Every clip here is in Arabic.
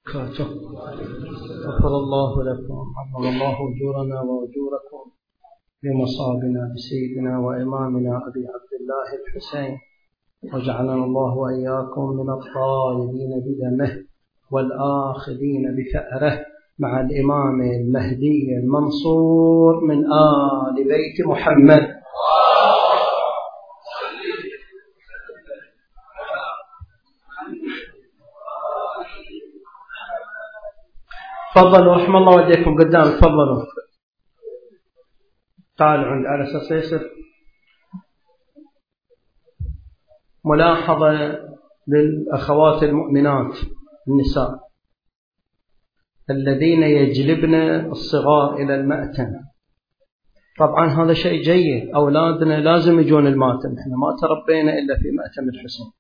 غفر الله لكم، عظم الله أجورنا وأجوركم بمصابنا بسيدنا وإمامنا أبي عبد الله الحسين، وجعلنا الله وإياكم من الطالبين بدمه والآخذين بثأره مع الإمام المهدي المنصور من آل بيت محمد. تفضلوا رحم الله والديكم قدام، تفضلوا تعالوا عند على أساس يصير ملاحظة للأخوات المؤمنات النساء الذين يجلبن الصغار إلى المأتم. طبعا هذا شيء جيد، أولادنا لازم يجون المأتم، احنا ما تربينا إلا في مأتم الحسين،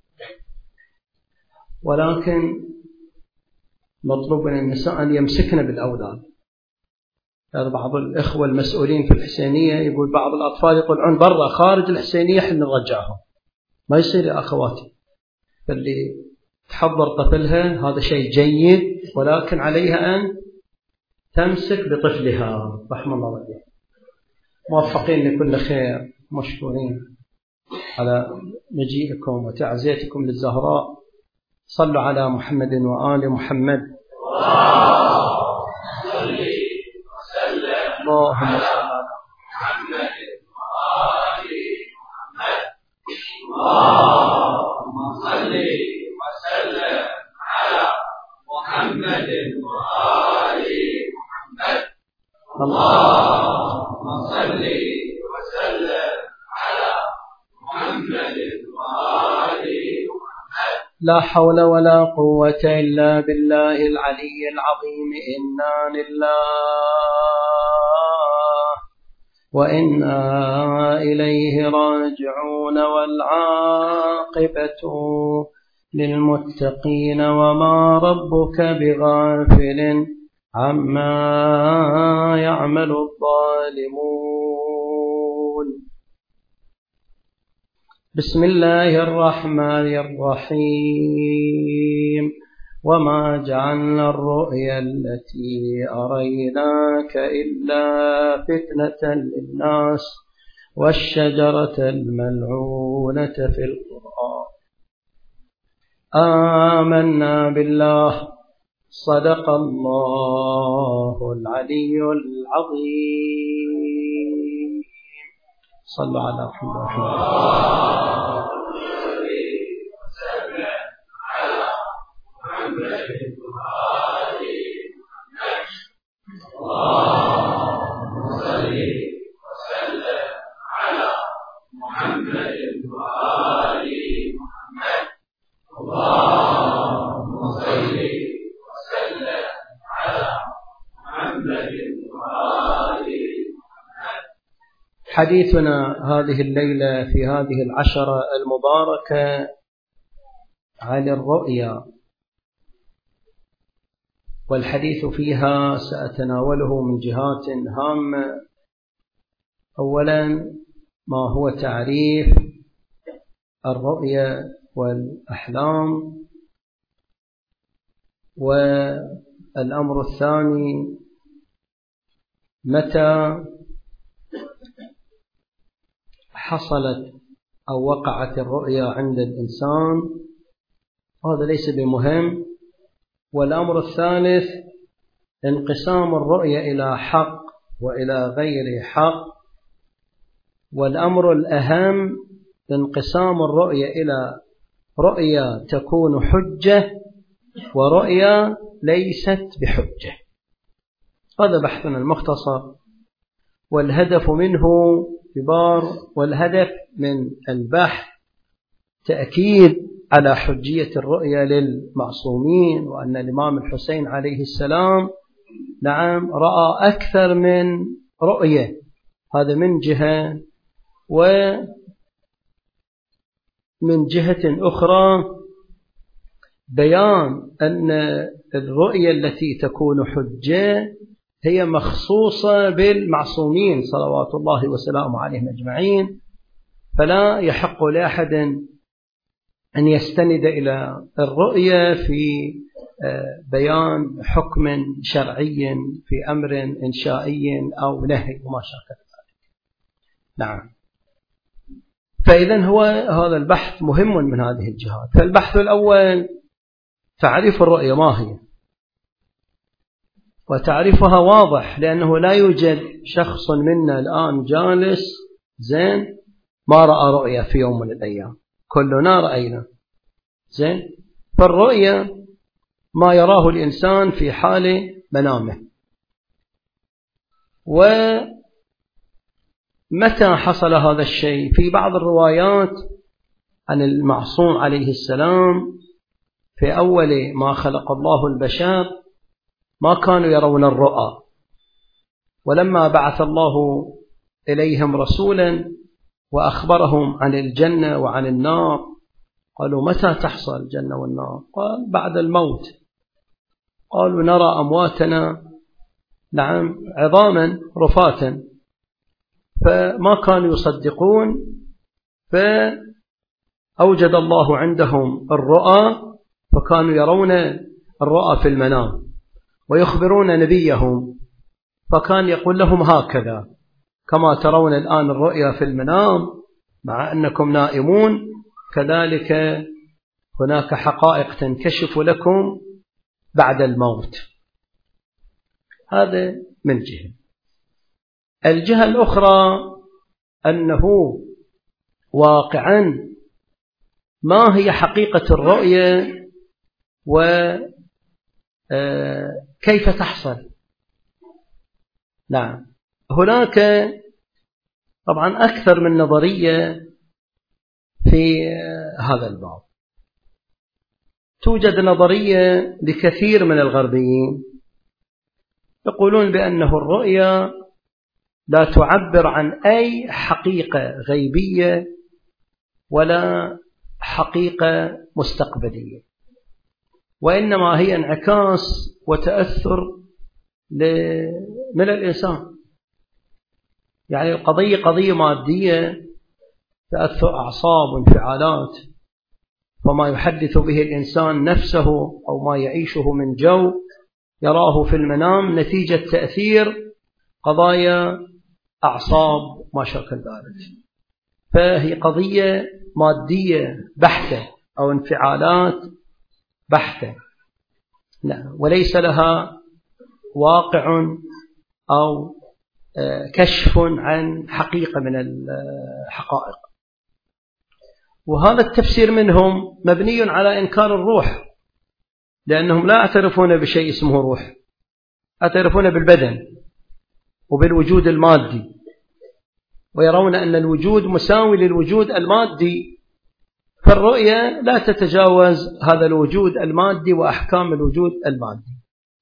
ولكن مطلوب من النساء أن يمسكن بالأولاد. هذا بعض الإخوة المسؤولين في الحسينية يقول بعض الأطفال يطلعون برا خارج الحسينية حين نرجعهم، ما يصير يا أخواتي. فاللي تحضر طفلها هذا شيء جيد، ولكن عليها أن تمسك بطفلها رحمه الله والديه. موفقين لكل خير، مشكورين على مجيئكم وتعزيتكم للزهراء. صلوا على محمد وآل محمد. اللهم صل على محمد وآل محمد. اللهم صل وسلم على محمد وآل محمد. اللهم صل وسلم على محمد وآل محمد. لا حول ولا قوة إلا بالله العلي العظيم. إنا لله وإنا إليه راجعون، والعاقبة للمتقين، وما ربك بغافل عما يعمل الظالمون. بسم الله الرحمن الرحيم. وما جعلنا الرؤيا التي أريناك إلا فتنة للناس والشجرة الملعونة في القرآن. آمنا بالله. صدق الله العلي العظيم. صلوا على محمد. حديثنا هذه الليلة في هذه العشرة المباركة عن الرؤيا، والحديث فيها سأتناوله من جهات هامة. أولا، ما هو تعريف الرؤيا والأحلام، والأمر الثاني متى حصلت أو وقعت الرؤيا عند الإنسان، هذا ليس بمهم. والأمر الثالث انقسام الرؤيا إلى حق وإلى غير حق. والأمر الأهم انقسام الرؤيا إلى رؤيا تكون حجة ورؤيا ليست بحجة. هذا بحثنا المختصر، والهدف منه كبار، والهدف من البحث تأكيد على حجية الرؤيا للمعصومين، وأن الإمام الحسين عليه السلام نعم رأى أكثر من رؤية. هذا من جهة، ومن جهة أخرى بيان أن الرؤيا التي تكون حجة هي مخصوصة بالمعصومين صلوات الله وسلامه عليهم أجمعين، فلا يحق لأحد أن يستند إلى الرؤية في بيان حكم شرعي في أمر إنشائي أو نهي وما شابه ذلك. نعم. فإذا هو هذا البحث مهم من هذه الجهات. فالبحث الأول تعريف الرؤية ما هي، وتعريفها واضح، لأنه لا يوجد شخص منا الآن جالس زين ما رأى رؤية في يوم من الأيام، كلنا رأينا زين. فالرؤية ما يراه الإنسان في حال منامه. ومتى حصل هذا الشيء؟ في بعض الروايات عن المعصوم عليه السلام في أول ما خلق الله البشر ما كانوا يرون الرؤى، ولما بعث الله إليهم رسولا وأخبرهم عن الجنة وعن النار قالوا متى تحصل الجنة والنار؟ قال بعد الموت. قالوا نرى أمواتنا نعم عظاما رفاتا، فما كانوا يصدقون، فأوجد الله عندهم الرؤى، فكانوا يرون الرؤى في المنام ويخبرون نبيهم، فكان يقول لهم هكذا كما ترون الآن الرؤيا في المنام مع أنكم نائمون، كذلك هناك حقائق تنكشف لكم بعد الموت. هذا من جهة. الجهة الأخرى أنه واقعا ما هي حقيقة الرؤية وكيف تحصل. نعم. هناك طبعا أكثر من نظرية في هذا الباب. توجد نظرية لكثير من الغربيين يقولون بأنه الرؤيا لا تعبر عن أي حقيقة غيبية ولا حقيقة مستقبلية، وإنما هي انعكاس وتأثر من الإنسان. يعني قضية مادية، تأثر أعصاب وانفعالات، فما يحدث به الإنسان نفسه أو ما يعيشه من جو يراه في المنام نتيجة تأثير قضايا أعصاب ما شاكل ذلك، فهي قضية مادية بحتة أو انفعالات بحتة، لا، وليس لها واقع أو كشف عن حقيقة من الحقائق. وهذا التفسير منهم مبني على إنكار الروح، لأنهم لا يعترفون بشيء اسمه روح، يعترفون بالبدن وبالوجود المادي، ويرون أن الوجود مساوي للوجود المادي، فالرؤية لا تتجاوز هذا الوجود المادي وأحكام الوجود المادي.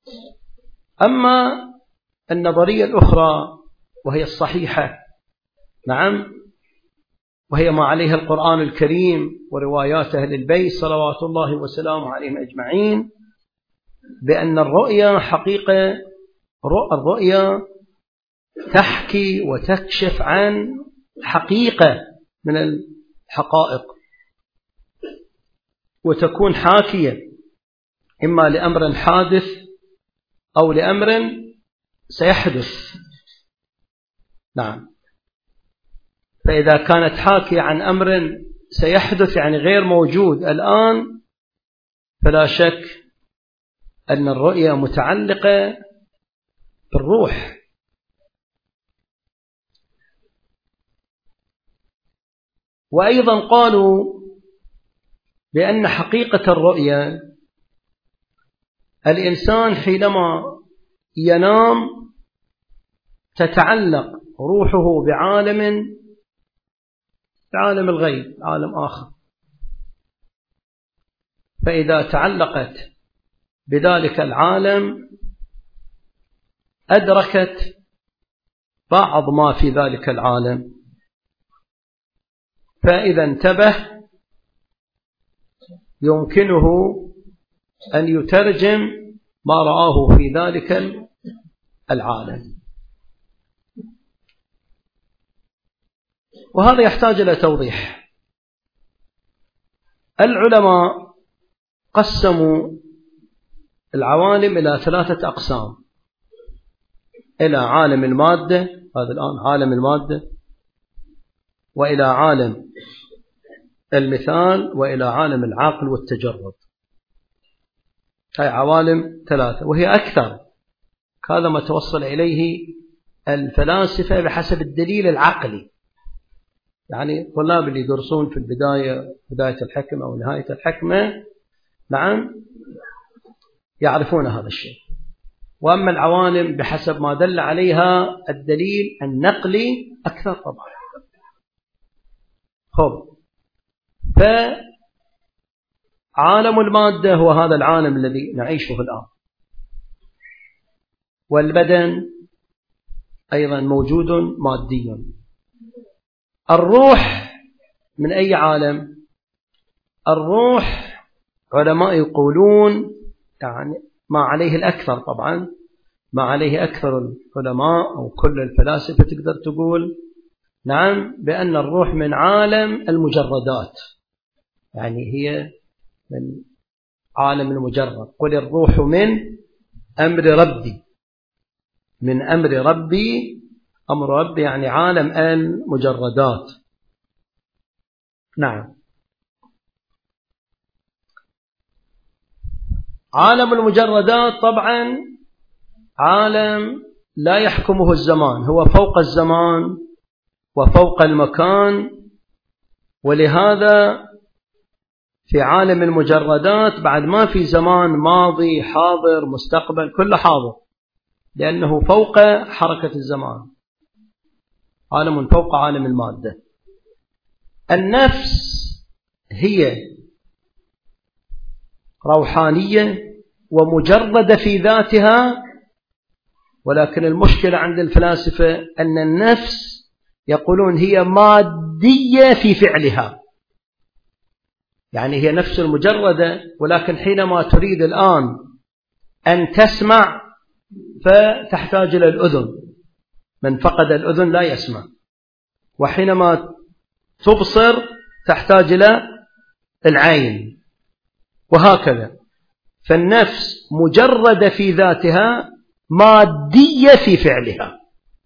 أما النظرية الأخرى وهي الصحيحة، نعم، وهي ما عليها القرآن الكريم وروايات أهل البيت صلوات الله وسلامه عليهم أجمعين، بأن الرؤيا حقيقة، الرؤيا تحكي وتكشف عن حقيقة من الحقائق، وتكون حاكية إما لأمر حادث أو لأمر سيحدث. نعم. فإذا كانت حاكية عن أمر سيحدث يعني غير موجود الآن، فلا شك أن الرؤيا متعلقة بالروح. وأيضا قالوا بأن حقيقة الرؤيا الإنسان حينما ينام تتعلق روحه بعالم الغيب، عالم آخر، فإذا تعلقت بذلك العالم أدركت بعض ما في ذلك العالم، فإذا انتبه يمكنه أن يترجم ما رآه في ذلك العالم. وهذا يحتاج إلى توضيح. العلماء قسموا العوالم إلى 3 أقسام: إلى عالم المادة، هذا الآن عالم المادة، وإلى عالم المثال، وإلى عالم العقل والتجرد. هاي عوالم 3 وهي أكثر. هذا ما توصل إليه الفلاسفة بحسب الدليل العقلي. يعني الطلاب اللي يدرسون في بداية الحكمة أو نهاية الحكمة نعم يعرفون هذا الشيء. وأما العوالم بحسب ما دل عليها الدليل النقلي أكثر طبعا. فعالم المادة هو هذا العالم الذي نعيشه الآن، والبدن أيضا موجود مادي. الروح من أي عالم؟ الروح علماء يقولون يعني ما عليه الأكثر طبعا، ما عليه أكثر العلماء أو كل الفلاسفة تقدر تقول نعم بأن الروح من عالم المجردات، يعني هي من عالم المجرد. قل الروح من أمر ربي، من أمر ربي، أمر ربي يعني عالم المجردات. نعم. عالم المجردات طبعا عالم لا يحكمه الزمان، هو فوق الزمان وفوق المكان، ولهذا في عالم المجردات بعد ما في زمان ماضي حاضر مستقبل، كله حاضر لأنه فوق حركة الزمان، عالم فوق عالم المادة. النفس هي روحانية ومجردة في ذاتها، ولكن المشكلة عند الفلاسفة أن النفس يقولون هي مادية في فعلها، يعني هي نفس المجردة، ولكن حينما تريد الآن أن تسمع فتحتاج إلى الأذن، من فقد الأذن لا يسمع، وحينما تبصر تحتاج إلى العين، وهكذا. فالنفس مجردة في ذاتها، مادية في فعلها.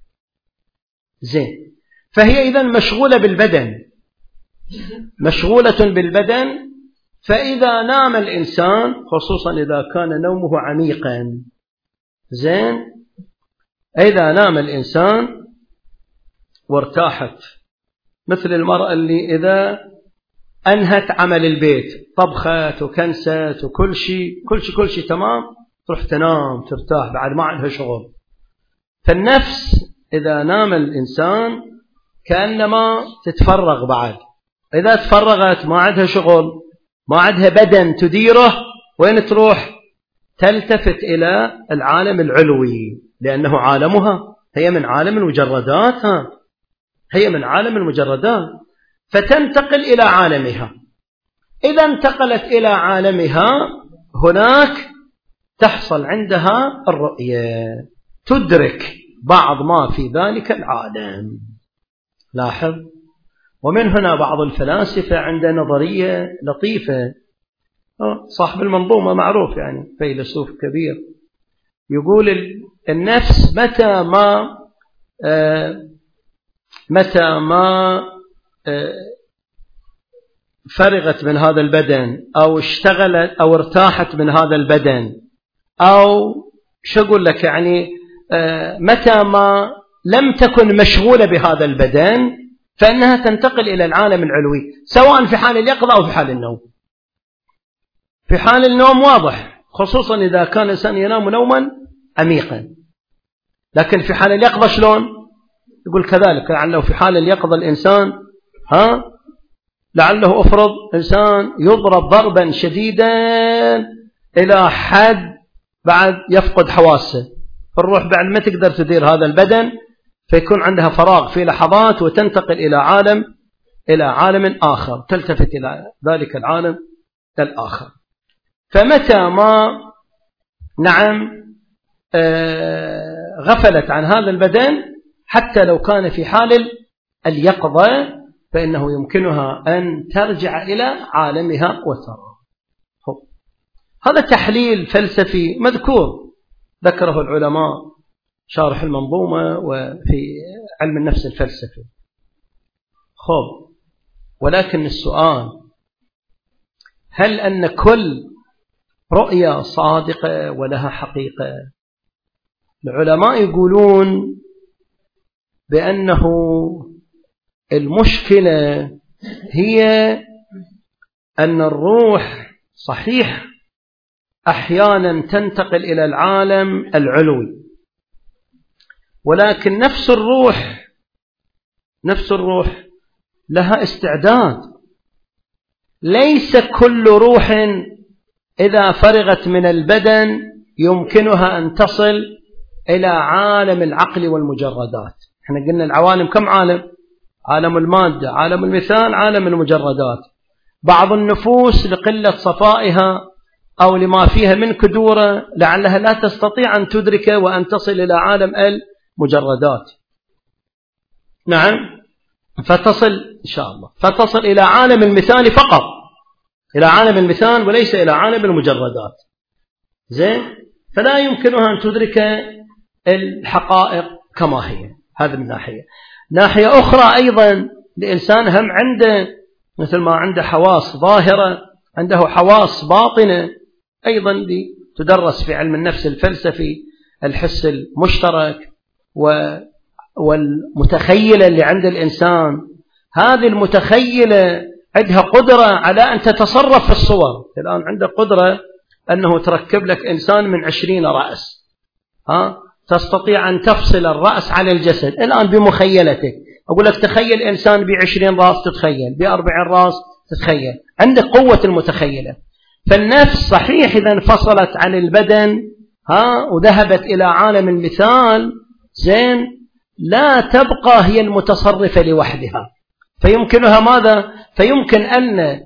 زين، فهي إذن مشغولة بالبدن، مشغولة بالبدن. فإذا نام الإنسان، خصوصا إذا كان نومه عميقا، زين، إذا نام الإنسان وارتاحت، مثل المرأة اللي إذا أنهت عمل البيت، طبخت وكنست وكل شيء تمام، تروح تنام ترتاح بعد ما عندها شغل. فالنفس إذا نام الإنسان كأنما تتفرغ، بعد إذا تفرغت ما عندها شغل، ما عندها بدن تديره، وين تروح؟ تلتفت إلى العالم العلوي، لأنه عالمها، هي من عالم المجردات، هي من عالم المجردات، فتنتقل إلى عالمها. إذا انتقلت إلى عالمها هناك تحصل عندها الرؤية، تدرك بعض ما في ذلك العالم. لاحظ. ومن هنا بعض الفلاسفة عنده نظرية لطيفة، صاحب المنظومة معروف يعني فيلسوف كبير، يقول النفس متى ما فرغت من هذا البدن، أو اشتغلت أو ارتاحت من هذا البدن، أو شو أقول لك يعني متى ما لم تكن مشغولة بهذا البدن، فإنها تنتقل إلى العالم العلوي، سواء في حال اليقظة أو في حال النوم. في حال النوم واضح، خصوصا إذا كان الإنسان ينام نوما عميقا، لكن في حال اليقظة شلون؟ يقول كذلك، لعله في حال اليقظة الإنسان لعله أفرض إنسان يضرب ضربا شديدا إلى حد بعد يفقد حواسه، فالروح بعد ما تقدر تدير هذا البدن، فيكون عندها فراغ في لحظات وتنتقل إلى عالم آخر، تلتفت إلى ذلك العالم الآخر. فمتى ما غفلت عن هذا البدن، حتى لو كان في حال اليقظة، فإنه يمكنها أن ترجع إلى عالمها وترى. هذا تحليل فلسفي مذكور ذكره العلماء شارح المنظومة وفي علم النفس الفلسفي. خب، ولكن السؤال: هل أن كل رؤية صادقة ولها حقيقة؟ العلماء يقولون بأنه المشكلة هي أن الروح صحيح أحيانا تنتقل إلى العالم العلوي، ولكن نفس الروح لها استعداد. ليس كل روح إذا فرغت من البدن يمكنها أن تصل إلى عالم العقل والمجردات. احنا قلنا العوالم كم عالم؟ عالم المادة، عالم المثال، عالم المجردات. بعض النفوس لقلة صفائها أو لما فيها من كدورة لعلها لا تستطيع أن تدرك وأن تصل إلى عالم المجردات. نعم، فتصل إن شاء الله فتصل إلى عالم المثال فقط، إلى عالم المثال وليس إلى عالم المجردات. زين، فلا يمكنها أن تدرك الحقائق كما هي. هذا من ناحية أخرى أيضا الإنسان هم عنده مثل ما عنده حواس ظاهرة عنده حواس باطنة أيضا تدرس في علم النفس الفلسفي، الحس المشترك والمتخيلة اللي عند الإنسان. هذه المتخيلة عندها قدرة على أن تتصرف في الصور. الآن عندك قدرة أنه تركب لك إنسان من 20 رأس، تستطيع أن تفصل الرأس على الجسد الآن بمخيلتك. أقول لك تخيل إنسان ب20 رأس تتخيل، ب40 رأس تتخيل، عندك قوة المتخيلة. فالنفس صحيح إذا انفصلت عن البدن وذهبت إلى عالم المثال، زين، لا تبقى هي المتصرفة لوحدها. فيمكنها ماذا؟ فيمكن أن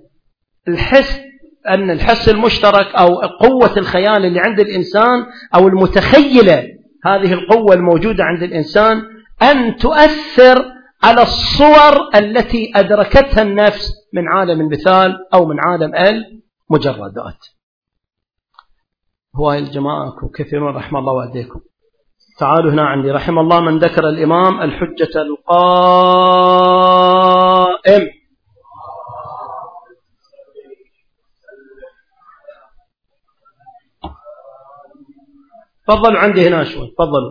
الحس المشترك أو قوة الخيال اللي عند الإنسان أو المتخيلة، هذه القوة الموجودة عند الإنسان، أن تؤثر على الصور التي أدركتها النفس من عالم المثال أو من عالم المجردات. هو الجماعة كثيرون رحمه الله وأديكم. تعالوا هنا عندي رحم الله من ذكر الإمام الحجة القائم. تفضلوا عندي هنا شوي، تفضلوا.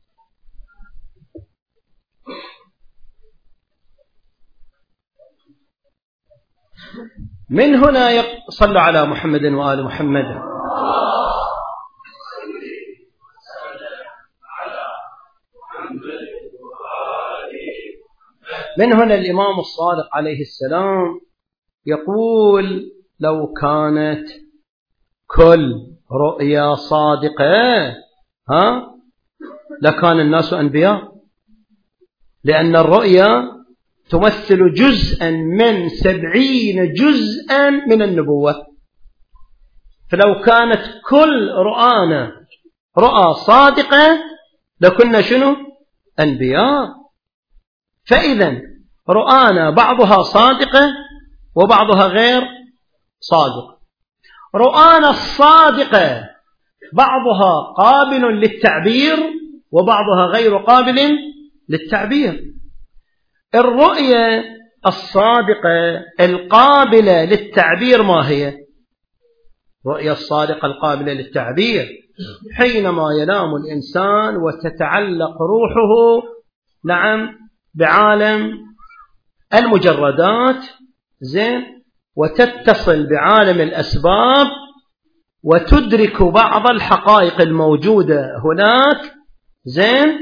من هنا صلوا على محمد وآل محمد. من هنا الإمام الصادق عليه السلام يقول: لو كانت كل رؤيا صادقة لكان الناس أنبياء، لأن الرؤيا تمثل جزءا من 70 جزءا من النبوة. فلو كانت كل رؤانا رؤى صادقة لكنا شنو؟ أنبياء. فإذا رؤانا بعضها صادقة وبعضها غير صادق. رؤانا الصادقة بعضها قابل للتعبير وبعضها غير قابل للتعبير. الرؤية الصادقة القابلة للتعبير ما هي؟ الرؤية الصادقة القابلة للتعبير حينما ينام الإنسان وتتعلق روحه بعالم المجردات، زين، وتتصل بعالم الأسباب وتدرك بعض الحقائق الموجودة هناك، زين،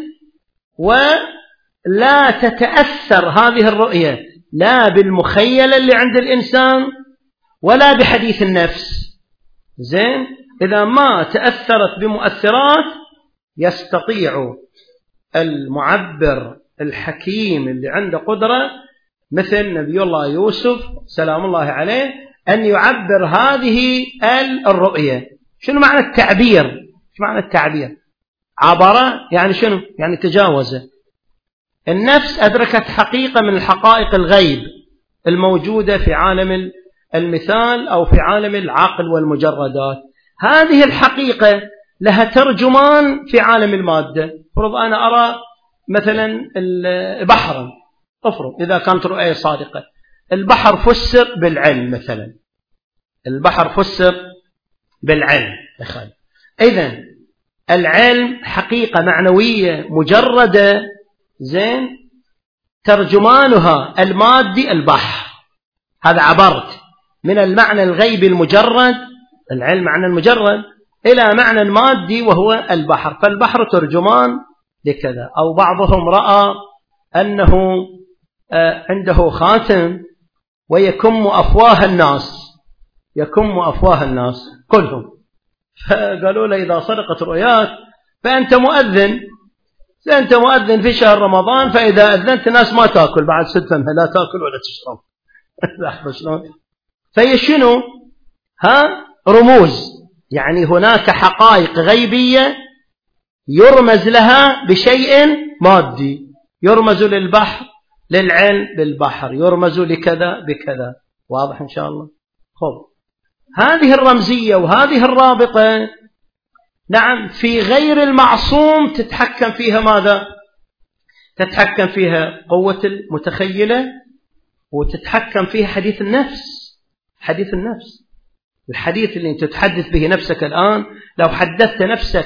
ولا تتأثر هذه الرؤية لا بالمخيلة اللي عند الإنسان ولا بحديث النفس، زين. إذا ما تأثرت بمؤثرات يستطيع المعبر الحكيم اللي عنده قدرة مثل نبي الله يوسف سلام الله عليه أن يعبر هذه الرؤية. شنو معنى التعبير؟ شو معنى التعبير؟ عبر يعني شنو؟ يعني تجاوز. النفس أدركت حقيقة من الحقائق الغيب الموجودة في عالم المثال أو في عالم العقل والمجردات، هذه الحقيقة لها ترجمان في عالم المادة. فرض أنا أرى مثلا بحرا، أفرض إذا كانت رؤية صادقة، البحر فسر بالعلم مثلا، البحر فسر بالعلم. إذن العلم حقيقة معنوية مجردة، زين، ترجمانها المادي البحر. هذا عبرت من المعنى الغيبي المجرد، العلم معنى المجرد، إلى معنى مادي وهو البحر. فالبحر ترجمان لكذا. أو بعضهم رأى أنه عنده خاتم ويكم أفواه الناس، يكم أفواه الناس كلهم، فقالوا له إذا صدقت رؤياك فأنت مؤذن، أنت مؤذن في شهر رمضان، فإذا أذنت الناس ما تأكل بعد 6 فمها، لا تأكل ولا تشرب. فهي شنو؟ رموز، يعني هناك حقائق غيبية يرمز لها بشيء مادي، يرمز للبحر للعلم بالبحر، يرمز لكذا بكذا. واضح إن شاء الله؟ خب، هذه الرمزية وهذه الرابطة نعم في غير المعصوم تتحكم فيها ماذا؟ تتحكم فيها قوة المتخيلة، وتتحكم فيها حديث النفس. حديث النفس، الحديث اللي أنت تحدث به نفسك الآن، لو حدثت نفسك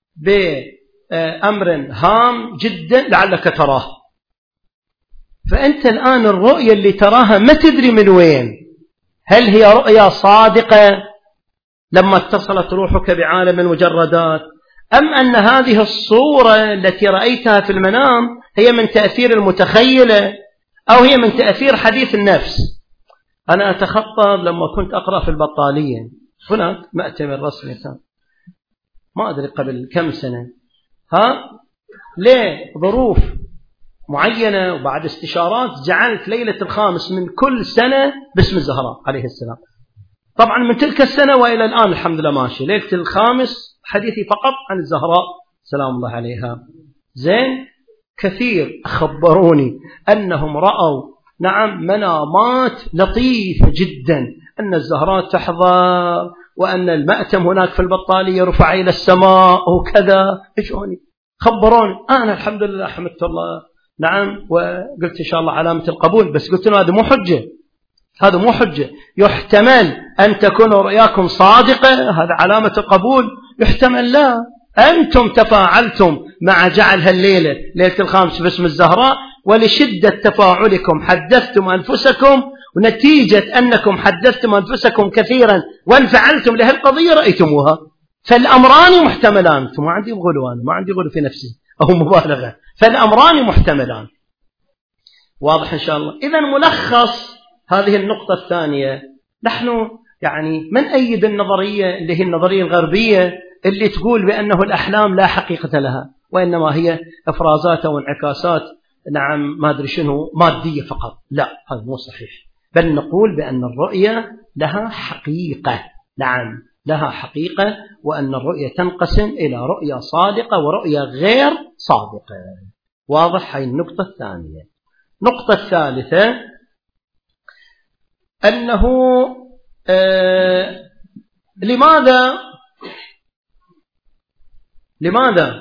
بأمر هام جدا لعلك تراه، فأنت الآن الرؤية اللي تراها ما تدري من وين، هل هي رؤية صادقة لما اتصلت روحك بعالم المجردات، أم أن هذه الصورة التي رأيتها في المنام هي من تأثير المتخيلة، أو هي من تأثير حديث النفس. أنا أتخطى لما كنت أقرأ في البطالية، هناك مؤتمر رسمي كان ما أدري قبل كم سنة، ليه ظروف معينة وبعد استشارات جعلت ليلة الخامس من كل سنة باسم الزهراء عليه السلام. طبعا من تلك السنة وإلى الآن الحمد لله ماشي، ليلة الخامس حديثي فقط عن الزهراء سلام الله عليها. زين، كثير أخبروني أنهم رأوا نعم منامات لطيفة جدا، أن الزهراء تحضر، وأن المأتم هناك في البطالية رفع إلى السماء وكذا. إيشوني خبروني، أنا الحمد لله حمدت الله نعم، وقلت إن شاء الله علامة القبول، بس قلت له هذا مو حجة، هذا مو حجة، يحتمل أن تكون رؤياكم صادقة، هذا علامة القبول، يحتمل لا، أنتم تفاعلتم مع جعل هالليلة ليلة الخامس باسم الزهراء، ولشدة تفاعلكم حدثتم أنفسكم، ونتيجة أنكم حدثتم أنفسكم كثيرا وانفعلتم لهالقضية رأيتموها. فالأمران محتملان. ما عندي غلوان، ما عندي غلو في نفسي أو مبالغة، فالأمران محتملان. واضح إن شاء الله؟ إذن ملخص هذه النقطة الثانية، نحن يعني من أيد النظرية اللي هي النظرية الغربية اللي تقول بأنه الأحلام لا حقيقة لها، وإنما هي إفرازات أو انعكاسات نعم ما أدري شنو مادية فقط. لا، هذا مو صحيح، بل نقول بأن الرؤية لها حقيقة، نعم لها حقيقة، وأن الرؤية تنقسم إلى رؤية صادقة ورؤية غير صادقة. واضح؟ هاي النقطة الثانية. النقطة الثالثة أنه لماذا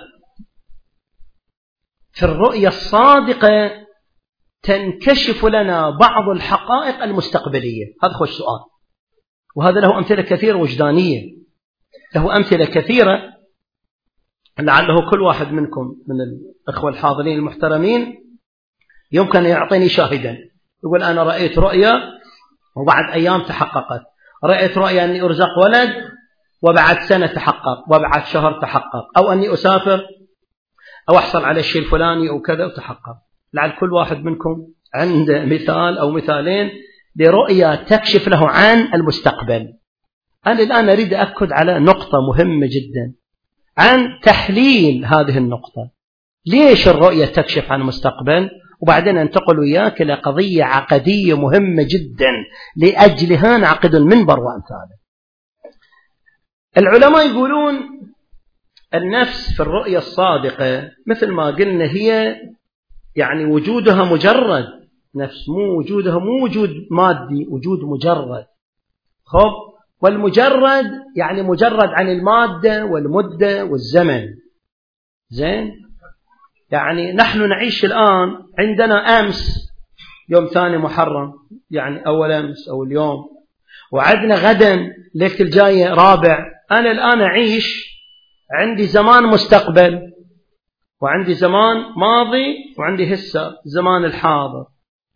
في الرؤية الصادقة تنكشف لنا بعض الحقائق المستقبلية؟ هذا خوش سؤال، وهذا له أمثلة كثيرة وجدانية، له أمثلة كثيرة، لعله كل واحد منكم من الأخوة الحاضرين المحترمين يمكن أن يعطيني شاهدا، يقول أنا رأيت رؤية وبعد أيام تحققت، رأيت رؤية أني أرزق ولد وبعد سنة تحقق، وبعد شهر تحقق، أو أني أسافر أو أحصل على الشيء الفلاني أو كذا وتحقق. لعل كل واحد منكم عنده مثال أو مثالين لرؤية تكشف له عن المستقبل. أنا الآن أريد أأكد على نقطة مهمة جدا عن تحليل هذه النقطة، ليش الرؤية تكشف عن المستقبل، وبعدين انتقل وياك إلى قضية عقدية مهمة جدا لأجلها نعقد المنبر وأمثاله. العلماء يقولون النفس في الرؤية الصادقة مثل ما قلنا هي يعني وجودها مجرد نفس، مو وجودها مو وجود مادي، وجود مجرد. خب، والمجرد يعني مجرد عن المادة والمدة والزمن. زين، يعني نحن نعيش الآن، عندنا أمس يوم 2 محرم يعني أول أمس أو اليوم، وعندنا غدا ليلة الجاية 4. أنا الآن أعيش، عندي زمان مستقبل وعندي زمان ماضي وعندي هسه زمان الحاضر.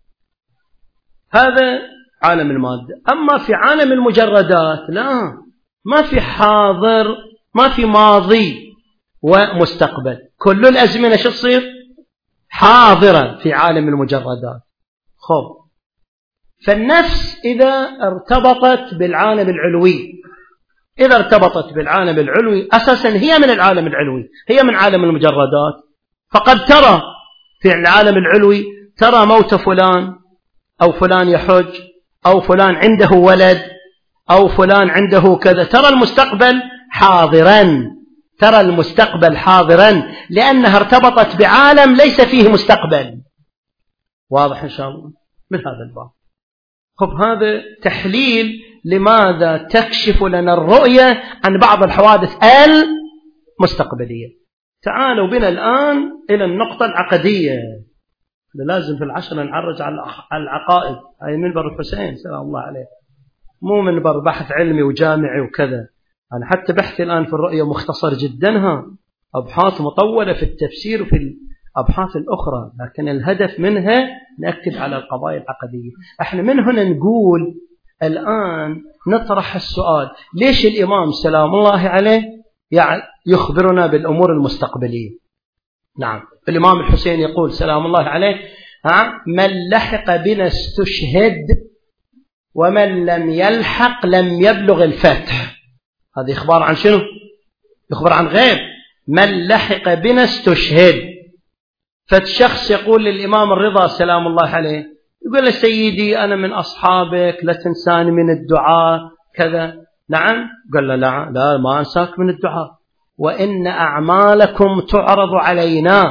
هذا عالم المادة. أما في عالم المجردات لا، ما في حاضر، ما في ماضي ومستقبل، كل الأزمنة شو تصير؟ حاضرة في عالم المجردات. خب، فالنفس إذا ارتبطت بالعالم العلوي، إذا ارتبطت بالعالم العلوي أساسا هي من العالم العلوي، هي من عالم المجردات، فقد ترى في العالم العلوي، ترى موت فلان أو فلان يحج أو فلان عنده ولد أو فلان عنده كذا، ترى المستقبل حاضرا، ترى المستقبل حاضرا، لأنها ارتبطت بعالم ليس فيه مستقبل. واضح إن شاء الله من هذا الباب. خب، هذا تحليل لماذا تكشف لنا الرؤية عن بعض الحوادث المستقبلية. تعالوا بنا الآن إلى النقطة العقدية. لازم في العشرة نعرج على العقائد. هاي منبر الحسين سلام الله عليه، مو منبر بحث علمي وجامعي وكذا. أنا حتى بحثي الآن في الرؤية مختصر جدا، أبحاث مطولة في التفسير وفي الأبحاث الأخرى، لكن الهدف منها نأكد على القضايا العقدية. احنا من هنا نقول الآن نطرح السؤال: ليش الإمام سلام الله عليه يعني يخبرنا بالأمور المستقبلية؟ نعم، الإمام الحسين يقول سلام الله عليه: من لحق بنا استشهد ومن لم يلحق لم يبلغ الفتح. هذا إخبار عن شنو؟ يخبر عن غيب. من لحق بنا استشهد. فالشخص يقول للإمام الرضا سلام الله عليه، يقول له: سيدي أنا من أصحابك، لا تنساني من الدعاء كذا. نعم. قال له: لا ما أنساك من الدعاء، وإن أعمالكم تعرض علينا.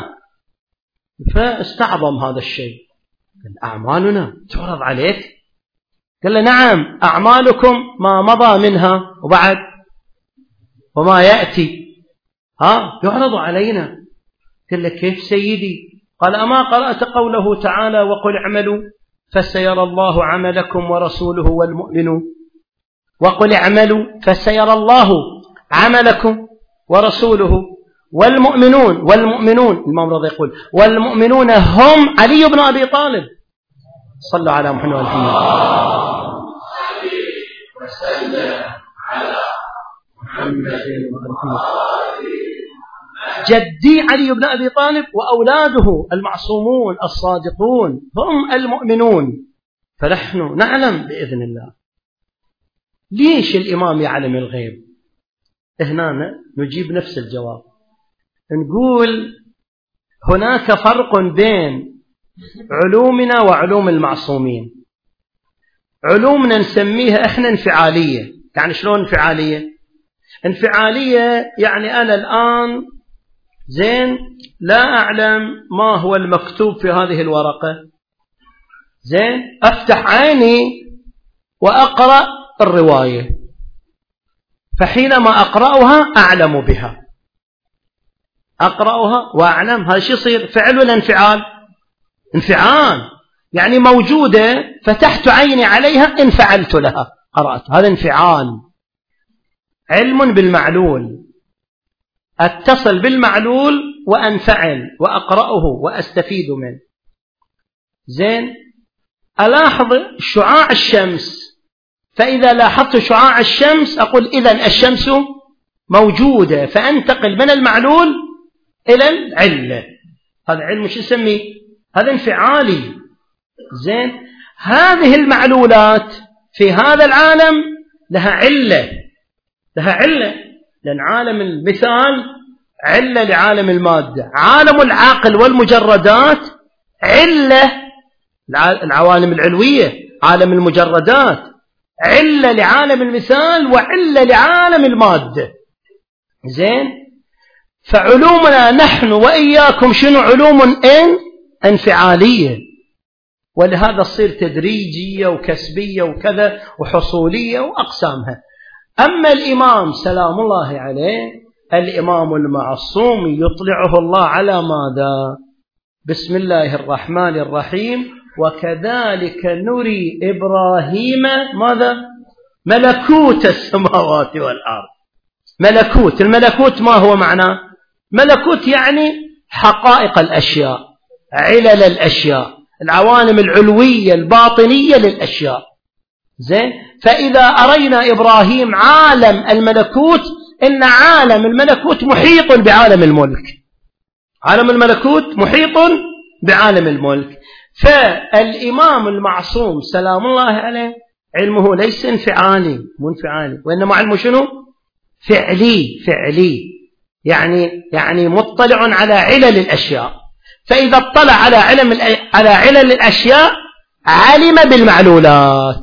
فاستعظم هذا الشيء، أعمالنا تعرض عليك؟ قال له: نعم، أعمالكم ما مضى منها وبعد وما يأتي يعرض علينا. قال له: كيف سيدي؟ قال: أما قرأت قوله تعالى: وقل اعملوا فسيرى الله عملكم ورسوله والمؤمنون. وقل اعملوا فسيرى الله عملكم ورسوله والمؤمنون. الإمام رضي يقول: والمؤمنون هم علي بن أبي طالب. صلوا على محمد والحمد وسلم على محمد جدي علي بن أبي طالب وأولاده المعصومون الصادقون هم المؤمنون. فنحن نعلم بإذن الله. ليش الإمام يعلم الغيب؟ هنا نجيب نفس الجواب، نقول هناك فرق بين علومنا وعلوم المعصومين. علومنا نسميها احنا انفعالية. يعني شلون انفعالية؟ انفعالية يعني أنا الآن زين لا أعلم ما هو المكتوب في هذه الورقة، زين أفتح عيني وأقرأ الرواية، فحينما أقرأها أعلم بها، أقرأها وأعلم. هذا شو يصير؟ فعل ولا انفعال؟ انفعال، يعني موجودة فتحت عيني عليها انفعلت لها قرأت، هذا انفعال. علم بالمعلول، أتصل بالمعلول وأنفعل وأقرأه وأستفيد منه. زين، ألاحظ شعاع الشمس، فإذا لاحظت شعاع الشمس أقول إذن الشمس موجودة، فأنتقل من المعلول إلى العلة. هذا علم شو نسميه؟ هذا انفعالي. زين، هذه المعلولات في هذا العالم لها علة، لها علة، لأن عالم المثال علة لعالم المادة، عالم العقل والمجردات علة، العوالم العلوية عالم المجردات علة لعالم المثال وعلة لعالم المادة. زين، فعلومنا نحن وإياكم شنو؟ علوم انفعالية، ولهذا تصير تدريجية وكسبية وكذا وحصولية وأقسامها. أما الإمام سلام الله عليه، الإمام المعصوم يطلعه الله على ماذا؟ بسم الله الرحمن الرحيم: وكذلك نري إبراهيم ماذا؟ ملكوت السماوات والأرض. ملكوت، الملكوت ما هو معناه؟ ملكوت يعني حقائق الأشياء، علل الأشياء، العوالم العلوية الباطنية للأشياء. زين؟ فإذا أرينا إبراهيم عالم الملكوت، إن عالم الملكوت محيط بعالم الملك. عالم الملكوت محيط بعالم الملك. فالإمام المعصوم سلام الله عليه علمه ليس انفعالي، مو انفعالي، وإنما علمه شنو؟ فعلي، يعني مطلع على علل الأشياء. فإذا اطلع على علل الأشياء علم بالمعلولات.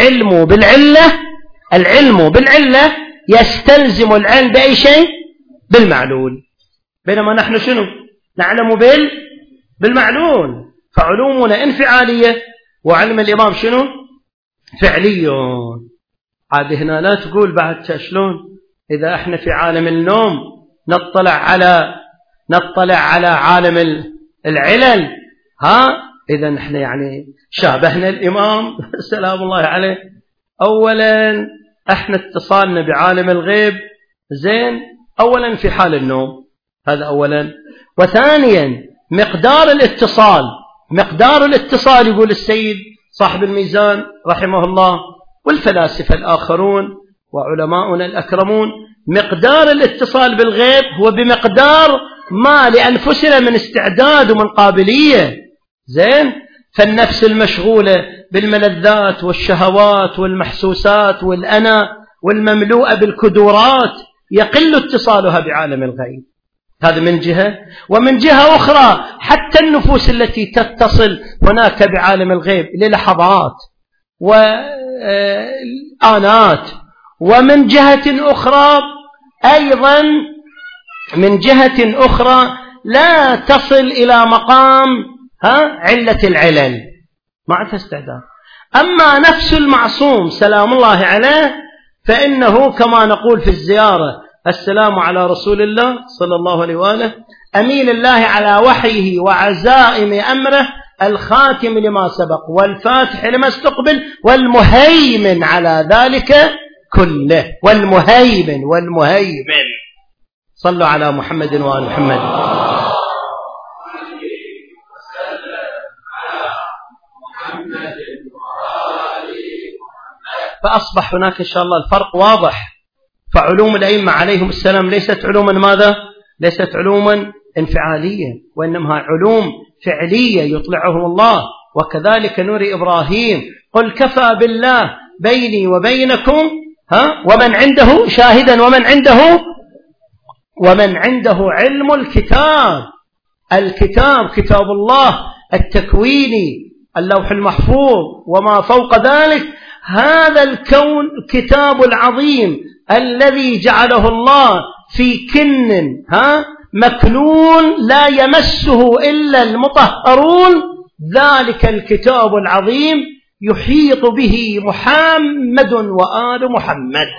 العلم بالعلة يستلزم العلم بأي شيء؟ بالمعلول. بينما نحن شنو؟ نعلم بالمعلول. فعلومنا انفعالية، وعلم الإمام شنو؟ فعلي. عاد هنا لا تقول بعد شلون إذا احنا في عالم النوم نطلع على عالم العلل، إذا نحن يعني شابهنا الإمام سلام الله عليه. أولا احنا اتصالنا بعالم الغيب زين، أولا في حال النوم، هذا أولا. وثانيا مقدار الاتصال يقول السيد صاحب الميزان رحمه الله والفلاسفة الآخرون وعلماؤنا الأكرمون، مقدار الاتصال بالغيب هو بمقدار ما لأنفسنا من استعداد ومن قابلية. زين؟ فالنفس المشغولة بالملذات والشهوات والمحسوسات والأنا والمملوءة بالكدورات يقل اتصالها بعالم الغيب. هذا من جهة. ومن جهة أخرى حتى النفوس التي تتصل هناك بعالم الغيب للحظات وآنات. ومن جهة أخرى أيضا لا تصل إلى مقام علة العلل، ما عندها استعداد. أما نفس المعصوم سلام الله عليه فإنه كما نقول في الزيارة: السلام على رسول الله صلى الله عليه وآله، أمين الله على وحيه وعزائم أمره، الخاتم لما سبق والفاتح لما استقبل والمهيمن على ذلك كله. والمهيمن صلوا على محمد وآل محمد. فأصبح هناك إن شاء الله الفرق واضح. فعلوم الأئمة عليهم السلام ليست علوما ماذا؟ ليست علوما انفعالية، وإنما علوم فعلية يطلعهم الله. وكذلك نري إبراهيم: قل كفى بالله بيني وبينكم ومن عنده شاهدا ومن عنده علم الكتاب كتاب الله التكويني، اللوح المحفوظ وما فوق ذلك. هذا الكون كتاب العظيم الذي جعله الله في كن مكنون لا يمسه إلا المطهرون. ذلك الكتاب العظيم يحيط به محمد وآل محمد.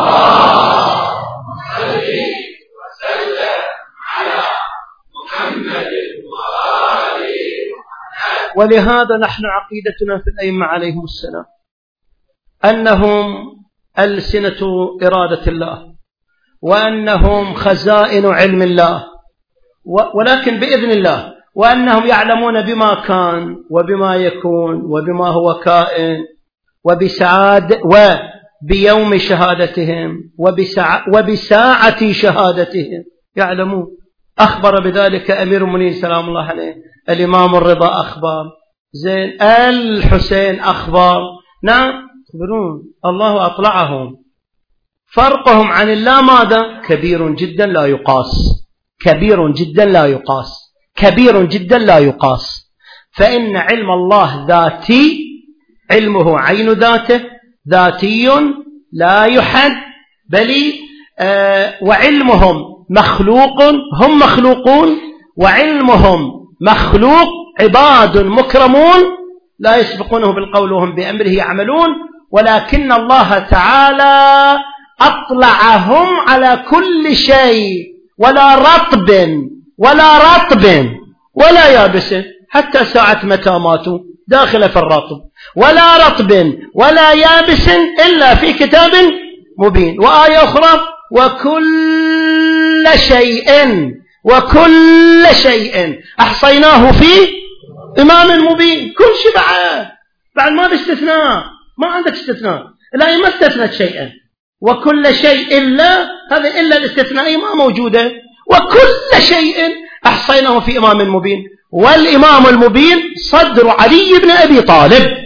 ولهذا نحن عقيدتنا في الأئمة عليهم السلام أنهم ألسنة إرادة الله، وأنهم خزائن علم الله، ولكن بإذن الله، وأنهم يعلمون بما كان وبما يكون وبما هو كائن وبيوم شهادتهم وبساعة شهادتهم يعلمون. أخبر بذلك أمير المؤمنين سلام الله عليه، الإمام الرضا أخبر، زين الحسين أخبر، نعم يخبرون، الله أطلعهم. فرقهم عن الله ماذا؟ كبير جدا لا يقاس. فإن علم الله ذاتي، علمه عين ذاته، ذاتي لا يحد، بل وعلمهم مخلوق، هم مخلوقون، وعلمهم مخلوق، عباد مكرمون لا يسبقونه بالقول وهم بأمره يعملون. ولكن الله تعالى أطلعهم على كل شيء، ولا رطب ولا يابس، حتى ساعة متى ماتوا داخل في الرطب، ولا رطب ولا يابس إلا في كتاب مبين. وآية أخرى وكل شيء أحصيناه في إمام مبين. كل شيء بعد ما باستثناء، ما عندك استثناء، الآية ما استثنت شيئا. وكل شيء إلا، هذا إلا الاستثنائية ما موجودة. وكل شيء أحصيناه في إمام مبين. والإمام المبين صدر علي بن أبي طالب.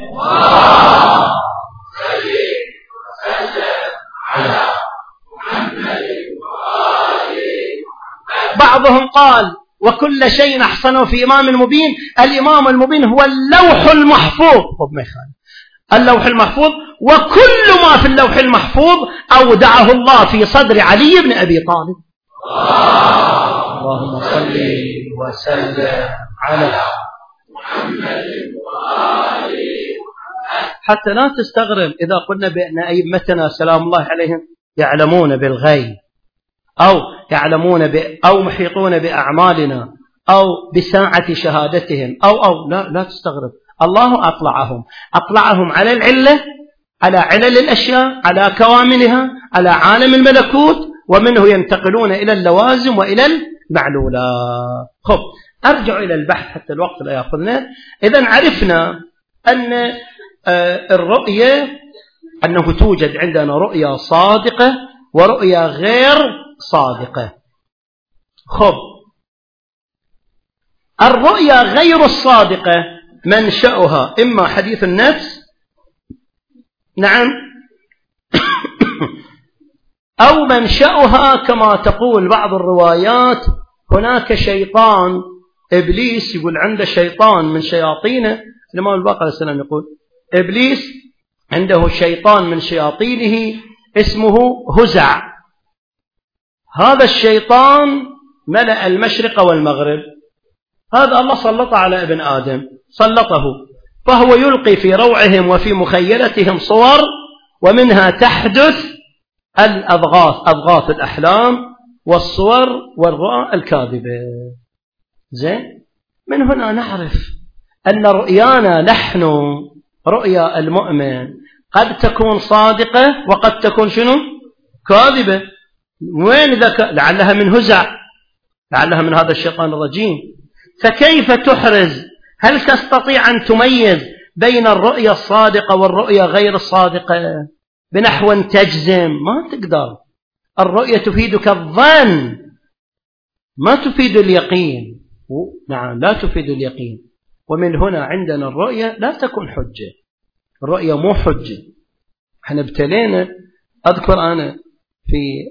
بعضهم قال وكل شيء أحصنه في إمام مبين، الإمام المبين هو اللوح المحفوظ. اللوح المحفوظ، وكل ما في اللوح المحفوظ أودعه الله في صدر علي بن أبي طالب. اللهم صل وسلم على محمد وآله. حتى لا تستغرب إذا قلنا بأن أئمتنا سلام الله عليهم يعلمون بالغيب، أو يعلمون أو محيطون بأعمالنا، أو بساعة شهادتهم، أو لا تستغرب. الله أطلعهم على العلة، على علل الأشياء، على كوامنها، على عالم الملكوت، ومنه ينتقلون إلى اللوازم وإلى المعلولات. خب، أرجع إلى البحث حتى الوقت لا يأخذنا. إذن عرفنا أن الرؤية، أنه توجد عندنا رؤية صادقة ورؤية غير صادقة. خب، الرؤية غير الصادقة منشأها إما حديث النفس، نعم، أو منشأها كما تقول بعض الروايات هناك شيطان إبليس، يقول عنده شيطان من شياطينه. الإمام الباقر عليه السلام يقول إبليس عنده شيطان من شياطينه اسمه هزع. هذا الشيطان ملأ المشرق والمغرب، هذا الله سلطه على ابن آدم، سلطه، فهو يلقي في روعهم وفي مخيلتهم صور، ومنها تحدث أضغاث الأحلام والصور والرؤى الكاذبة. زين، من هنا نعرف أن رؤيانا نحن، رؤيا المؤمن، قد تكون صادقة وقد تكون شنو؟ كاذبة. وين لعلها من هزع، لعلها من هذا الشيطان الرجيم. فكيف تحرز؟ هل تستطيع أن تميز بين الرؤيا الصادقة والرؤيا غير الصادقة بنحو تجزم؟ ما تقدر. الرؤيا تفيدك الظن، ما تفيد اليقين. نعم، لا تفيد اليقين. ومن هنا عندنا الرؤيا لا تكون حجة، الرؤيا مو حجة. احنا ابتلينا، أذكر أنا في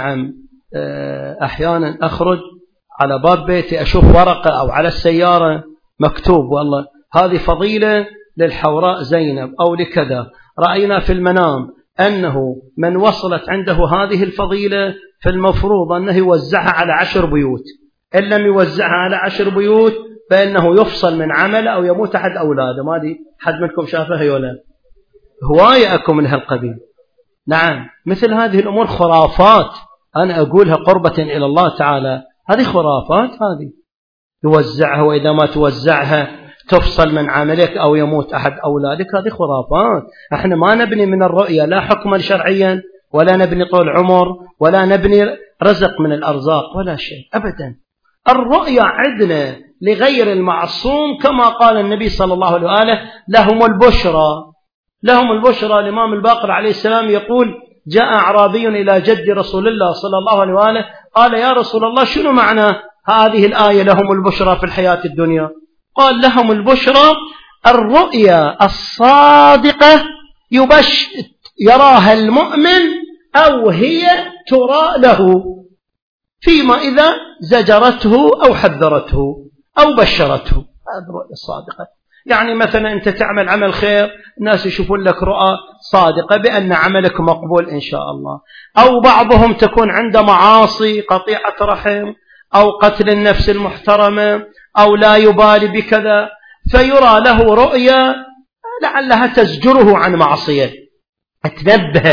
أحيانا أخرج على باب بيتي أشوف ورقة أو على السيارة مكتوب والله هذه فضيلة للحوراء زينب أو لكذا، رأينا في المنام أنه من وصلت عنده هذه الفضيلة فالمفروض أنه يوزعها على 10 بيوت، إن لم يوزعها على 10 بيوت فإنه يفصل من عمل أو يموت أحد أولاده. ما دي حد منكم شافها ولا؟ هواية أكو من هالقبيل. نعم، مثل هذه الأمور خرافات، أنا أقولها قربة إلى الله تعالى، هذه خرافات، هذه توزعها وإذا ما توزعها تفصل من عملك أو يموت أحد أولادك، هذه خرافات. احنا ما نبني من الرؤية لا حكما شرعيا، ولا نبني طول عمر، ولا نبني رزق من الأرزاق، ولا شيء أبدا. الرؤية عندنا لغير المعصوم كما قال النبي صلى الله عليه وآله لهم البشرى، لهم البشرى. الإمام الباقر عليه السلام يقول جاء أعرابي إلى جد رسول الله صلى الله عليه وآله قال يا رسول الله شنو معنى هذه الآية لهم البشرى في الحياة الدنيا؟ قال لهم البشرى الرؤيا الصادقة يراها المؤمن أو هي ترى له، فيما إذا زجرته أو حذرته أو بشرته. هذه الرؤيا الصادقة. يعني مثلا أنت تعمل عمل خير، الناس يشوفون لك رؤى صادقة بأن عملك مقبول إن شاء الله. أو بعضهم تكون عنده معاصي، قطيعة رحم، أو قتل النفس المحترمة، أو لا يبالي بكذا، فيرى له رؤيا لعلها تزجره عن معصية، تنبه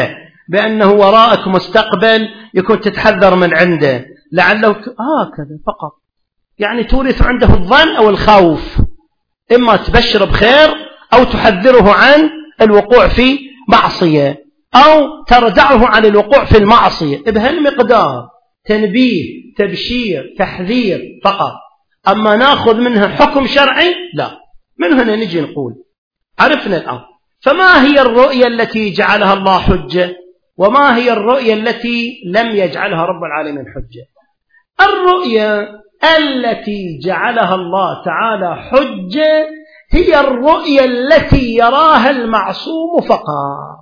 بأنه وراءك مستقبل يكون تتحذر من عنده لعله هكذا فقط، يعني تورث عنده الظن أو الخوف، إما تبشر بخير أو تحذره عن الوقوع في معصية أو تردعه عن الوقوع في المعصية بهالمقدار، تنبيه تبشير تحذير فقط. أما نأخذ منها حكم شرعي لا. من هنا نجي نقول عرفنا الآن فما هي الرؤية التي جعلها الله حجة وما هي الرؤية التي لم يجعلها رب العالمين حجة؟ الرؤية التي جعلها الله تعالى حجة هي الرؤية التي يراها المعصوم فقط.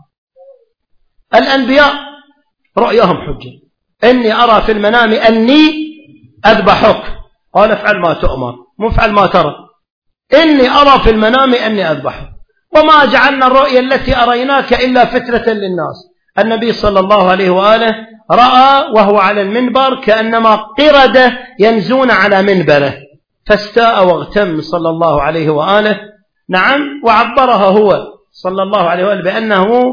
الأنبياء رؤيهم حجة، إني أرى في المنام أني أذبحك، قال افعل ما تؤمر مو افعل ما ترى، إني أرى في المنام أني أذبحك. وما جعلنا الرؤيا التي أريناك إلا فتنة للناس. النبي صلى الله عليه وآله رأى وهو على المنبر كأنما قردة ينزون على منبره، فاستاء واغتم صلى الله عليه وآله، نعم، وعبرها هو صلى الله عليه وآله بأنه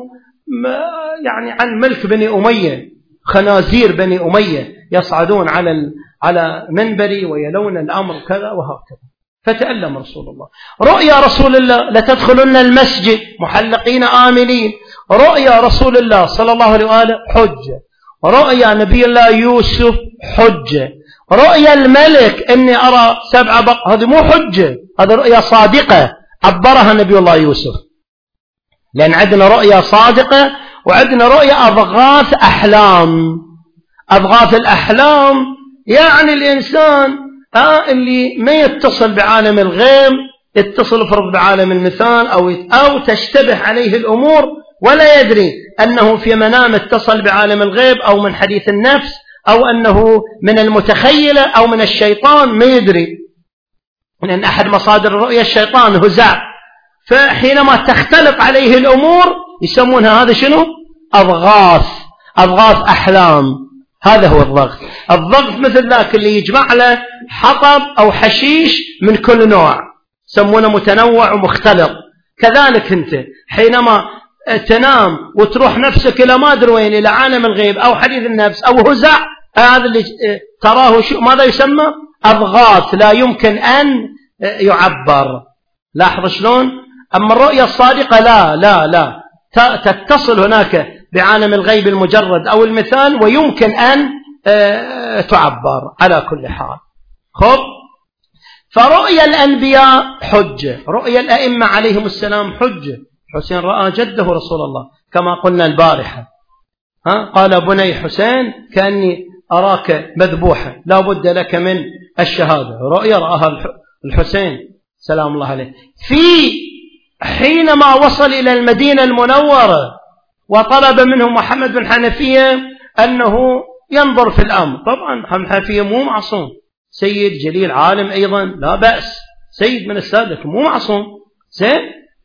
يعني عن ملك بني أمية، خنازير بني أمية يصعدون على منبري ويلون الأمر كذا وهكذا. فتألم رسول الله. رؤيا رسول الله لتدخلن المسجد محلقين آمنين، رؤيا رسول الله صلى الله عليه وآله حجة، رؤيا نبي الله يوسف حجة، رؤيا الملك إني أرى 7 بقر هذه مو حجة، هذه رؤيا صادقة عبرها نبي الله يوسف، لأن عندنا رؤيا صادقة وعندنا رؤيا أضغاث أحلام. أضغاث الأحلام يعني الإنسان اللي ما يتصل بعالم الغيب، يتصل فرض بعالم المثال أو تشتبه عليه الأمور ولا يدري أنه في منام اتصل بعالم الغيب أو من حديث النفس أو أنه من المتخيلة أو من الشيطان، ما يدري، لأن أحد مصادر الرؤية الشيطان هزاع. فحينما تختلط عليه الأمور يسمونها هذا شنو؟ أضغاث أحلام. هذا هو الضغط. الضغط مثل ذاك اللي يجمع له حطب أو حشيش من كل نوع، يسمونه متنوع ومختلط. كذلك أنت حينما تنام وتروح نفسك إلى ما أدري وين، إلى عالم الغيب أو حديث النفس أو هزع، هذا اللي تراه ماذا يسمى؟ أضغاث لا يمكن أن يعبر. لاحظ شلون؟ أما الرؤية الصادقة لا تتصل هناك بعالم الغيب المجرد أو المثال ويمكن أن تعبر على كل حال. خب، فرؤيا الأنبياء حجة، رؤيا الأئمة عليهم السلام حجة. حسين رأى جده رسول الله كما قلنا البارحة، قال بني حسين كأني أراك مذبوحا لا بد لك من الشهادة. رؤيا رآها الحسين سلام الله عليه في حينما وصل إلى المدينة المنورة وطلب منه محمد بن حنفية أنه ينظر في الأمر. طبعا محمد بن حنفية مو معصوم، سيد جليل عالم أيضا لا بأس، سيد من السادة مو معصوم. زين،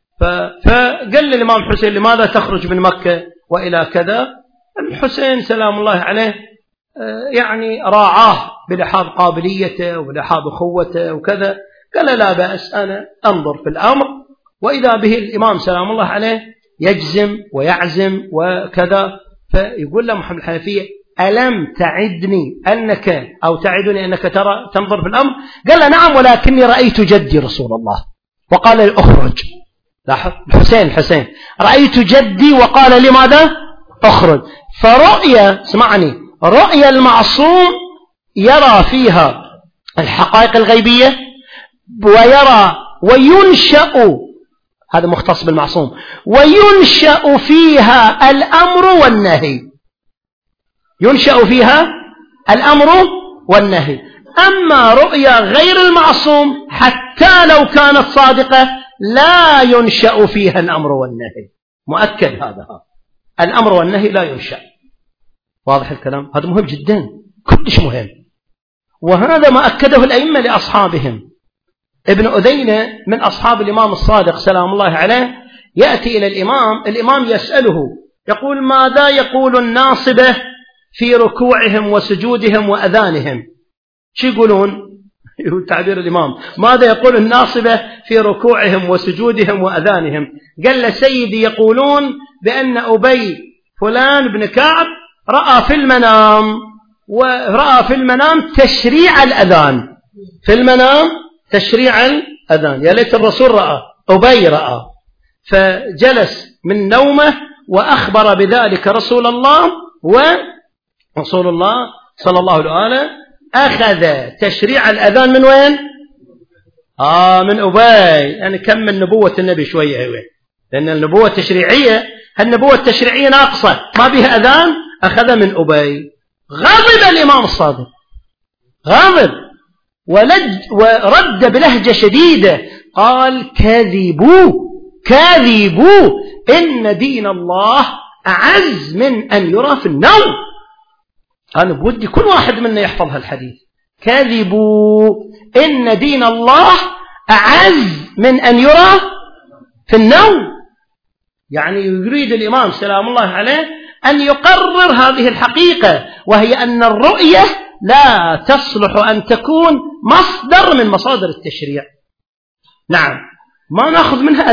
فقال الإمام حسين لماذا تخرج من مكة وإلى كذا؟ الحسين سلام الله عليه يعني راعاه بلحاظ قابليته وبلحاظ أخوته وكذا، قال لا بأس أنا أنظر في الأمر. وإذا به الإمام سلام الله عليه يجزم ويعزم وكذا، فيقول له محمد الحنفية ألم تعدني أنك أو تعدني أنك ترى تنظر في الأمر؟ قال له نعم ولكني رأيت جدي رسول الله وقال لي أخرج. لاحظ الحسين رأيت جدي وقال لي ماذا؟ أخرج. فرؤيا، اسمعني، رؤيا المعصوم يرى فيها الحقائق الغيبية ويرى وينشأ، هذا مختص بالمعصوم، وينشأ فيها الأمر والنهي، ينشأ فيها الأمر والنهي. أما رؤيا غير المعصوم حتى لو كانت صادقة لا ينشأ فيها الأمر والنهي. مؤكد هذا، الأمر والنهي لا ينشأ. واضح الكلام؟ هذا مهم جدا، كلش مهم، وهذا ما أكده الأئمة لأصحابهم. ابن أذينة من أصحاب الإمام الصادق سلام الله عليه يأتي إلى الإمام يسأله يقول ماذا يقول الناصبة في ركوعهم وسجودهم وأذانهم؟ شو يقولون؟ تعبير الإمام ماذا يقول الناصبة في ركوعهم وسجودهم وأذانهم؟ قال له سيدي يقولون بأن أبي فلان بن كعب رأى في المنام تشريع الأذان، في المنام تشريع الأذان. يا ليت الرسول رأى، أبي رأى، فجلس من نومه وأخبر بذلك رسول الله، ورسول الله صلى الله عليه وآله أخذ تشريع الأذان من وين؟ من أبي. يعني كم من نبوة النبي شوية هو، لأن النبوة التشريعية، النبوة التشريعية ناقصة ما بها أذان، أخذ من أبي. غضب الإمام الصادق، غضب ورد بلهجة شديدة، قال كذبوا إن دين الله أعز من أن يرى في النوم. أنا بودي كل واحد منا يحفظ هالحديث. كذبوا إن دين الله أعز من أن يرى في النوم. يعني يريد الإمام سلام الله عليه أن يقرر هذه الحقيقة، وهي أن الرؤية لا تصلح أن تكون مصدر من مصادر التشريع. نعم، ما نأخذ منها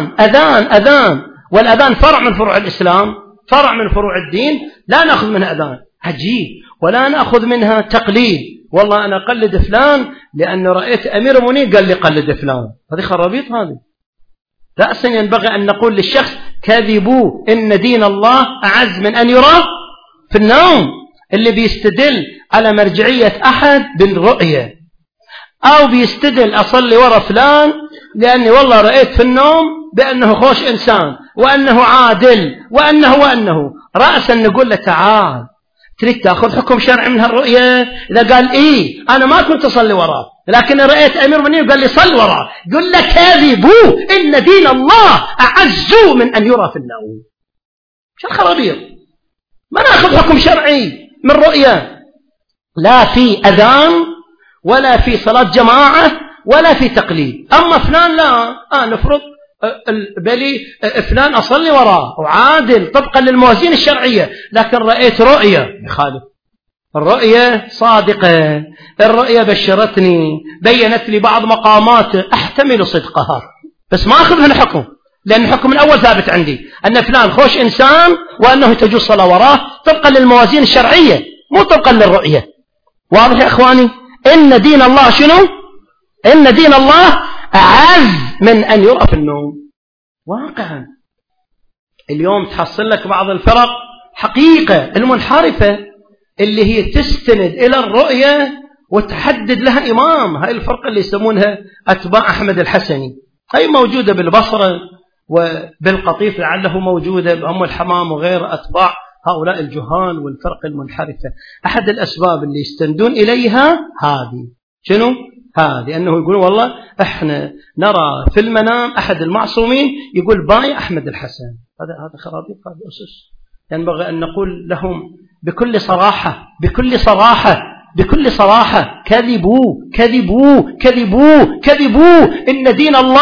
أذان، والأذان فرع من فروع الإسلام، فرع من فروع الدين، لا نأخذ منها أذان عجيب، ولا نأخذ منها تقليد. والله أنا قلد فلان لأنه رأيت أمير المؤمنين قال لي قلد فلان، هذه خرابيط. هذه رأسا ينبغي أن نقول للشخص كذبوا إن دين الله أعز من أن يرى في النوم. اللي بيستدل على مرجعية أحد بالرؤية، أو بيستدل أصلي وراء فلان لأني والله رأيت في النوم بأنه خوش إنسان وأنه عادل وأنه رأسا نقول له تعال، تريد تأخذ حكم شرعي من هالرؤية؟ إذا قال إيه أنا ما كنت أصلي وراه لكن رأيت أمير المؤمنين قال لي صل وراه، قل له كاذبوا إن دين الله أعز من أن يرى في النوم. شو الخرابيط؟ ما نأخذ حكم شرعي من رؤية، لا في أذان ولا في صلاة جماعة ولا في تقليد. أما فلان لا، نفرض بلي فلان أصلي وراه وعادل طبقا للموازين الشرعية، لكن رأيت رؤية يخالف. الرؤية صادقة، الرؤية بشرتني، بينت لي بعض مقامات أحتمل صدقها، بس ما أخذ من الحكم، لأن الحكم الأول ثابت عندي أن فلان خوش إنسان وأنه تجوز صلاة وراه طبقا للموازين الشرعية مو طبقا للرؤية. واضح يا إخواني؟ إن دين الله شنو؟ إن دين الله أعز من أن يرى في النوم. واقعا اليوم تحصل لك بعض الفرق حقيقة المنحرفة اللي هي تستند إلى الرؤية وتحدد لها إمام. هاي الفرقة اللي يسمونها أتباع أحمد الحسني، هاي موجودة بالبصرة وبالقطيف، لعله موجودة بأم الحمام وغير أتباع هؤلاء الجهال والفرق المنحرفة. أحد الأسباب اللي يستندون إليها هذه شنو؟ هذه أنه يقول والله إحنا نرى في المنام أحد المعصومين يقول باي أحمد الحسن. هذا خرابيط، هذا أسس. ينبغي أن نقول لهم بكل صراحة بكل صراحة كذبوا إن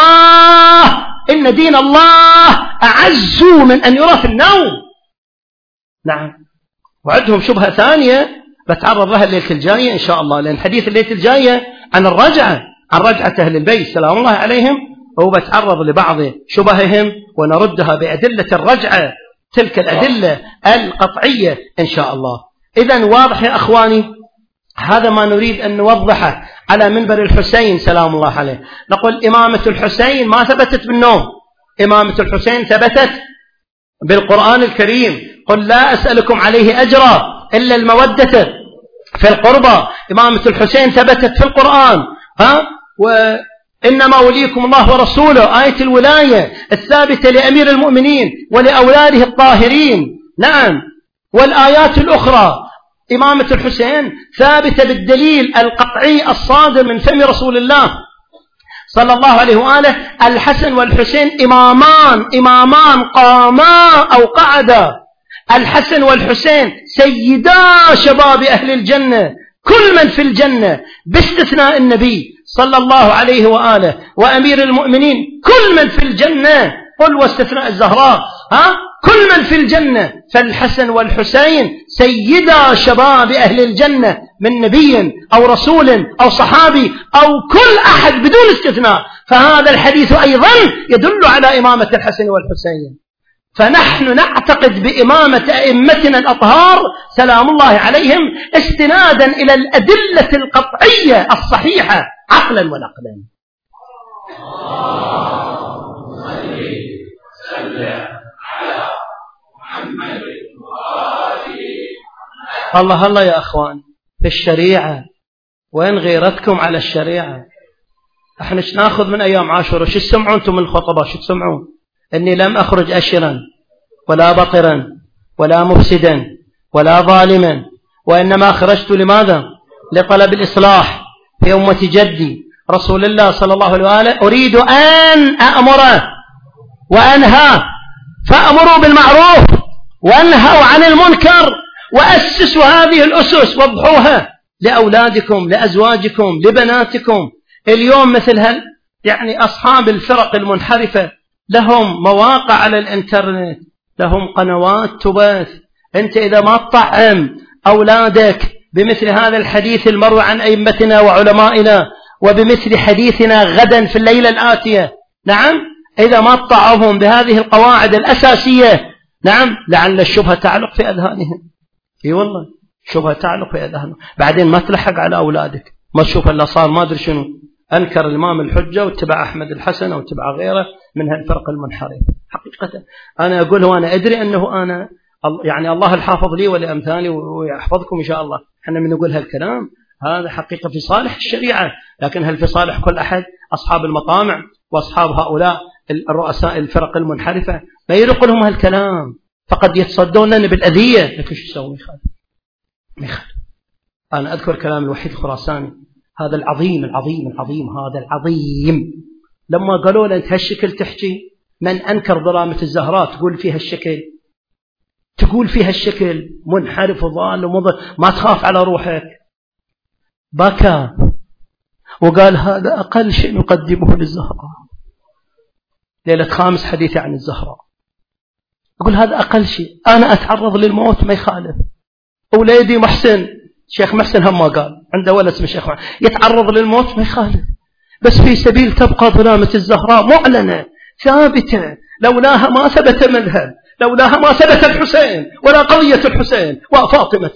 دين الله أعز من أن يرى في النوم. نعم. وعندهم شبهة ثانية بتعرض لها الليلة الجاية إن شاء الله، لأن حديث الليلة الجاية عن رجعة أهل البيت سلام الله عليهم، وبتعرض لبعض شبههم ونردها بأدلة الرجعة، تلك الأدلة القطعية إن شاء الله. إذن واضح يا أخواني، هذا ما نريد أن نوضحه على منبر الحسين سلام الله عليه. نقول إمامة الحسين ما ثبتت بالنوم، إمامة الحسين ثبتت بالقرآن الكريم. قل لا أسألكم عليه أجرا إلا المودة في القربى. إمامة الحسين ثبتت في القرآن، وإنما وليكم الله ورسوله، آية الولاية الثابتة لأمير المؤمنين ولأولاده الطاهرين. نعم. والآيات الأخرى إمامة الحسين ثابتة بالدليل القطعي الصادر من فم رسول الله صلى الله عليه وآله. الحسن والحسين إمامان قاما أو قعدا. الحسن والحسين سيدا شباب أهل الجنة، كل من في الجنة باستثناء النبي صلى الله عليه وآله وأمير المؤمنين، كل من في الجنة، قل واستثناء الزهراء، كل من في الجنة. فالحسن والحسين سيدا شباب أهل الجنة من نبي أو رسول أو صحابي أو كل أحد بدون استثناء. فهذا الحديث أيضا يدل على إمامة الحسن والحسين. فنحن نعتقد بإمامة أئمتنا الأطهار سلام الله عليهم استنادا إلى الأدلة القطعية الصحيحة عقلا ونقلا. الله الله يا أخوان في الشريعة، وين غيرتكم على الشريعة؟ احنا ايش ناخذ من أيام عاشوراء؟ شو تسمعون انتم من الخطباء؟ شو تسمعون؟ إني لم أخرج أشرا ولا بطرا ولا مفسدا ولا ظالما، وإنما خرجت لماذا؟ لطلب الإصلاح في أمة جدي رسول الله صلى الله عليه وآله. أريد أن أأمر وأنهى، فأمروا بالمعروف وانهوا عن المنكر، وأسسوا هذه الأسس وضحوها لأولادكم لأزواجكم لبناتكم. اليوم مثل يعني أصحاب الفرق المنحرفة لهم مواقع على الإنترنت، لهم قنوات تبث. أنت إذا ما تطعم أولادك بمثل هذا الحديث المروي عن أئمتنا وعلمائنا وبمثل حديثنا غدا في الليلة الآتية، نعم، إذا ما تطعمهم بهذه القواعد الأساسية، نعم، لعل الشبهة تعلق في أذهانهم. اي والله شبهة تعلق في أذهانهم، بعدين ما تلحق على أولادك، ما تشوف إلا صار ما أدري شنو، أنكر الإمام الحجة واتبع أحمد الحسن واتبع غيره من هالفرق المنحرف. حقيقة أنا أقول وأنا أدري أنه أنا يعني الله الحافظ لي ولأمثالي ويحفظكم إن شاء الله. احنا من نقول هالكلام هذا حقيقة في صالح الشريعة، لكن هل في صالح كل أحد؟ أصحاب المطامع وأصحاب هؤلاء الرؤساء الفرق المنحرفة ما يلقوا لهم هالكلام، فقد يتصدون لنا بالأذية، لكن شو يسوي؟ ما يخالف. أنا أذكر كلام الوحيد الخراساني هذا العظيم العظيم العظيم هذا العظيم، لما قالوا له أنت هالشكل تحكي من أنكر ظلامة الزهراء تقول فيها الشكل، تقول فيها الشكل منحرف وضال ومضل، ما تخاف على روحك؟ بكى وقال هذا أقل شيء نقدمه للزهراء. ليلة 5 حديثي عن الزهراء، أقول هذا أقل شيء، أنا أتعرض للموت ما يخالف. أولادي محسن، شيخ محسن هم ما قال عنده ولد اسمه شيخ محسن يتعرض للموت ما يخالف، بس في سبيل تبقى ظلامة الزهراء معلنة ثابتة، لولاها ما ثبت مذهب، لولاها ما ثبت الحسين ولا قضية الحسين وفاطمة.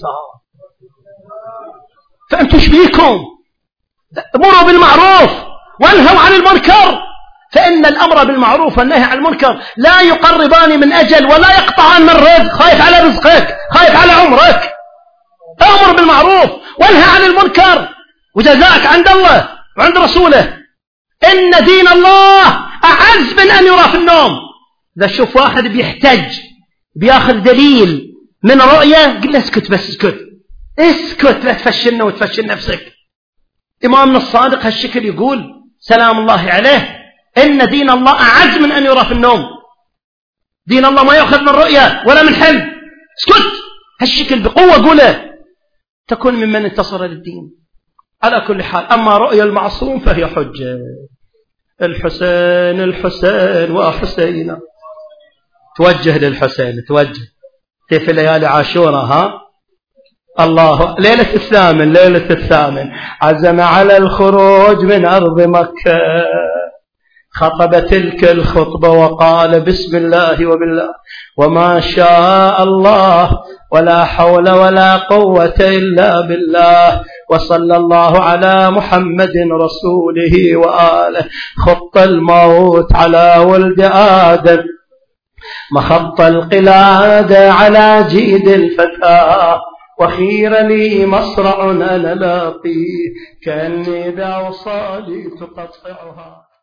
فأنتم ايش بيكم؟ امروا بالمعروف وانهوا عن المنكر، فإن الأمر بالمعروف والنهي عن المنكر لا يقربان من أجل ولا يقطعان من رزق. خايف على رزقك، خايف على عمرك، أمر بالمعروف وانهى عن المنكر، وجزاك عند الله وعند رسوله. إن دين الله أعز من أن يرى في النوم. إذا شوف واحد بيحتج بياخذ دليل من رؤية قل له اسكت، بس اسكت اسكت، لا تفشلنا وتفشل نفسك. إمامنا الصادق هالشكل يقول سلام الله عليه إن دين الله أعز من أن يرى في النوم. دين الله ما يأخذ من رؤية ولا من حلم. اسكت هالشكل بقوة قوله تكون ممن انتصر للدين. على كل حال، أما رؤية المعصوم فهي حجة. الحسين الحسين وحسينا، توجه للحسين، توجه في ليالي عاشوراء. ها الله ليلة الثامن، ليلة الثامن عزم على الخروج من أرض مكة، خطب تلك الخطبة وقال بسم الله وبالله وما شاء الله ولا حول ولا قوة إلا بالله، وصلى الله على محمد رسوله وآله. خط الموت على ولد آدم، مخط القلادة على جيد الفتاة، وخير لي مصرع أنا لاقيه كأني ذا وصالي تقطعها.